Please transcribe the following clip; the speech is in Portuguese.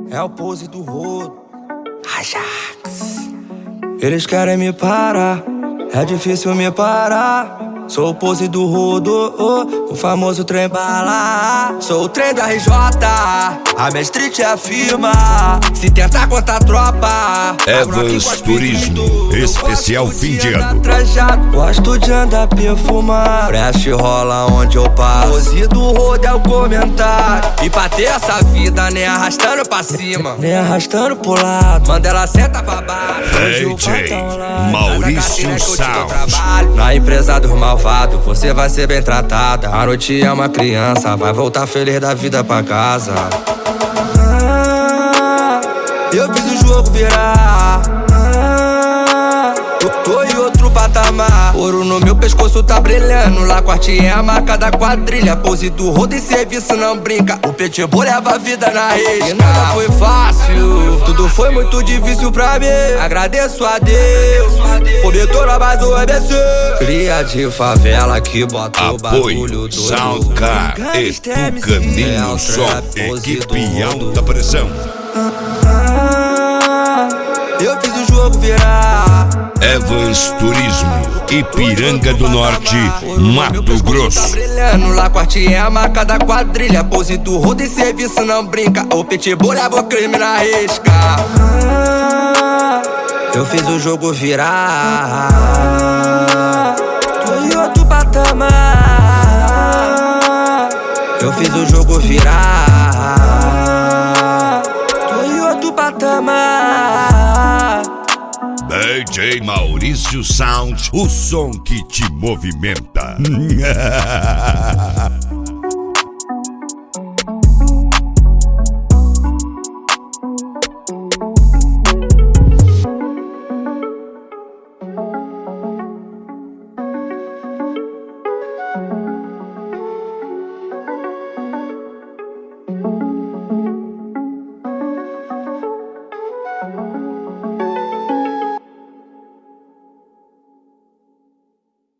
É o pose do rodo, Ajax. Eles querem me parar, é difícil me parar. Sou o pose do rodo, o famoso trem bala. Sou o trem do RJ, a minha street afirma. Se tentar contra a tropa, Evans Turismo, especial fim de ano. Gosto de andar perfumar, fresh rola onde eu passo. Pose do rodo é o comentário. E pra ter essa vida, nem arrastando pra cima, nem arrastando pro lado. Manda ela senta pra baixo. DJ Maurício Sound. Na empresa dos malvados, você vai ser bem tratada. A noite é uma criança, vai voltar feliz da vida pra casa. Eu fiz o jogo virar, tô em outro patamar. Ouro no meu pescoço tá brilhando, Lacoste é a marca da quadrilha. Pose do rodo e serviço não brinca, o pitbull leva a vida na risca. E nada foi fácil, tudo foi muito difícil pra mim. Agradeço a Deus, cobertura mais o ABC. Cria de favela que bota o bagulho do Soundcar e Tucaninho Som, equipe alta pressão. Eu fiz o jogo virar. Evans Turismo, Ipiranga do Norte, Mato Grosso. Tá brilhando, Lacoste é a marca da quadrilha. Pose do rodo e serviço não brinca, o pitbull leva o crime na risca. Eu fiz o jogo virar, tô em outro patamar. Eu fiz o jogo virar, tô em outro patamar. DJ Maurício Sound, o som que te movimenta.